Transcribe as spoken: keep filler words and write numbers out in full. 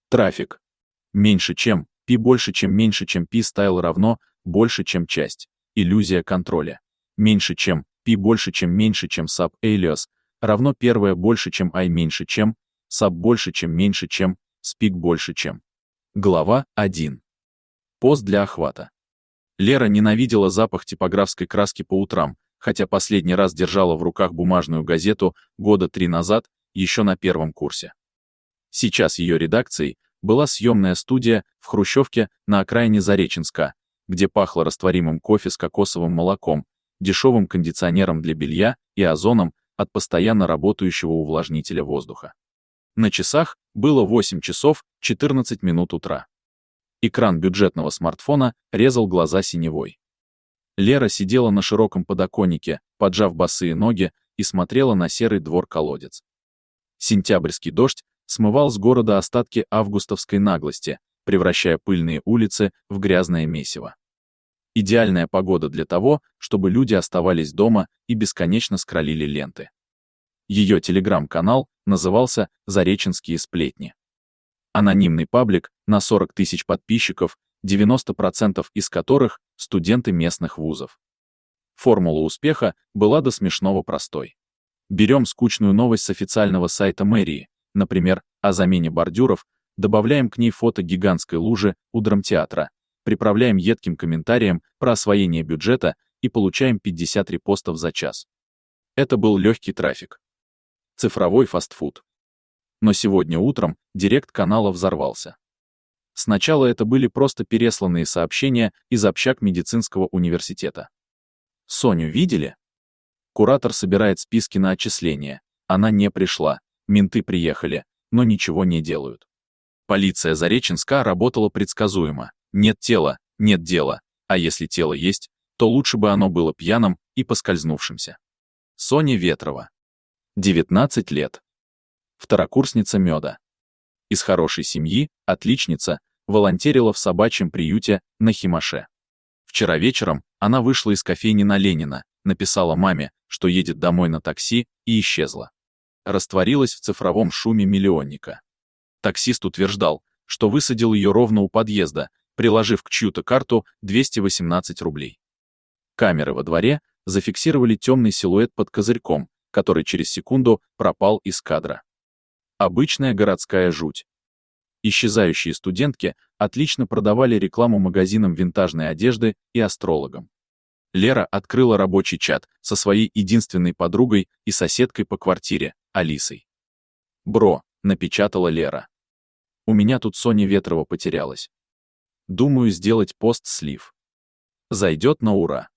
Трафик. Меньше чем, π больше чем меньше чем π стайл равно больше чем часть. Иллюзия контроля. Меньше чем, π больше чем меньше чем sub alias равно первое больше чем i меньше чем, sub больше чем меньше чем, speak больше чем. Глава один. Пост для охвата. Лера ненавидела запах типографской краски по утрам, хотя последний раз держала в руках бумажную газету года три назад, еще на первом курсе. Сейчас ее редакцией была съемная студия в Хрущевке на окраине Зареченска, где пахло растворимым кофе с кокосовым молоком, дешевым кондиционером для белья и озоном от постоянно работающего увлажнителя воздуха. На часах было восемь часов четырнадцать минут утра. Экран бюджетного смартфона резал глаза синевой. Лера сидела на широком подоконнике, поджав босые ноги, и смотрела на серый двор-колодец. Сентябрьский дождь смывал с города остатки августовской наглости, превращая пыльные улицы в грязное месиво. Идеальная погода для того, чтобы люди оставались дома и бесконечно скроллили ленты. Ее телеграм-канал назывался «Зареченские сплетни». Анонимный паблик на сорок тысяч подписчиков, девяносто процентов из которых — студенты местных вузов. Формула успеха была до смешного простой. Берем скучную новость с официального сайта мэрии, например, о замене бордюров, добавляем к ней фото гигантской лужи у драмтеатра, приправляем едким комментарием про освоение бюджета и получаем пятьдесят репостов за час. Это был легкий трафик. Цифровой фастфуд. Но сегодня утром директ канала взорвался. Сначала это были просто пересланные сообщения из общак медицинского университета. Соню видели? Куратор собирает списки на отчисление. Она не пришла. Менты приехали, но ничего не делают. Полиция Зареченска работала предсказуемо. Нет тела, нет дела. А если тело есть, то лучше бы оно было пьяным и поскользнувшимся. Соня Ветрова. девятнадцать лет. Второкурсница меда. Из хорошей семьи, отличница, волонтерила в собачьем приюте на Химаше. Вчера вечером она вышла из кофейни на Ленина, написала маме, что едет домой на такси, и исчезла. Растворилась в цифровом шуме миллионника. Таксист утверждал, что высадил ее ровно у подъезда, приложив к чью-то карту двести восемнадцать рублей. Камеры во дворе зафиксировали темный силуэт под козырьком, который через секунду пропал из кадра. Обычная городская жуть. Исчезающие студентки отлично продавали рекламу магазинам винтажной одежды и астрологам. Лера открыла рабочий чат со своей единственной подругой и соседкой по квартире, Алисой. «Бро», — напечатала Лера. «У меня тут Соня Ветрова потерялась. Думаю сделать пост-слив. Зайдет на ура».